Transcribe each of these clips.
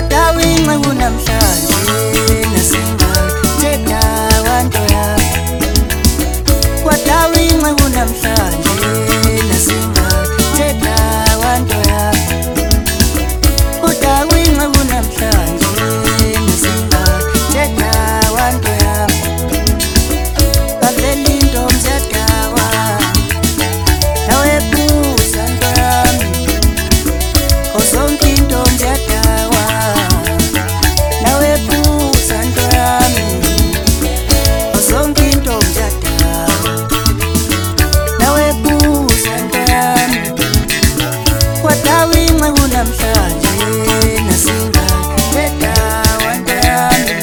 Kwatawinxa kunamhlanje nasingathetha wanto yami. Kwatawinxa kunamhlanje nasingathetha wanto yami. Kwatawinxa kunamhlanje nasingathetha wanto yami. Kavela intombi ziyadawa nawe buza nto yami. Zonke intombi ziyadawa nawe buza nto yami. Zonke intombi ziyadawa nawe buza nto yami. Kwatawinxa kunamhlanje nasingathetha wanto yami.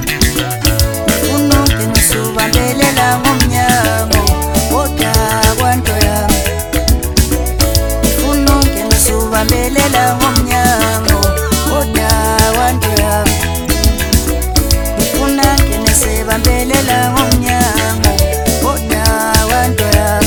Unonke nisubambelela ngomnyango kodwa kwanto yami. Unonke nisubambelela ngomnyango kodwa kwanto yami. Unonke nisubambelela ngomnyango kodwa kwanto yami.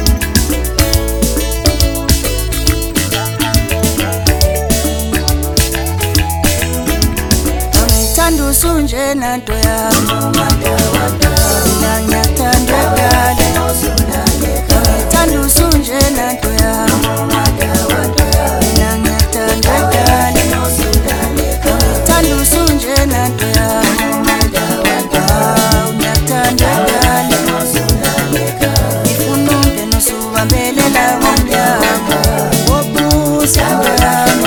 Angithanda usunjena nto yami. Mina ngiyathanda edala. Angithanda usunjena nto yami. Mina ngiyathanda edala. Angithanda usunjena nto yami. Ngiyathanda edala. Ngifuna ungena usubambelela ngomnyango wobuza nto yami.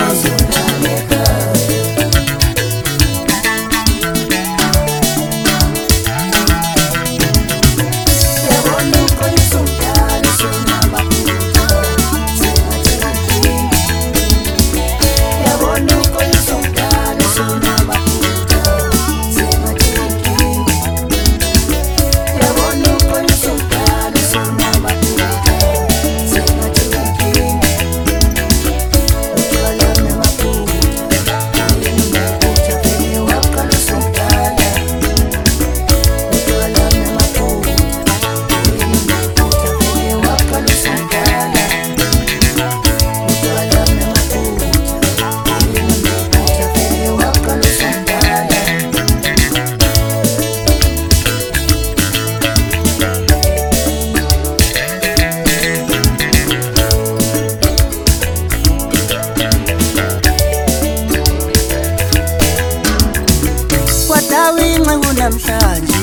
Kwatawinxa kunamhlanje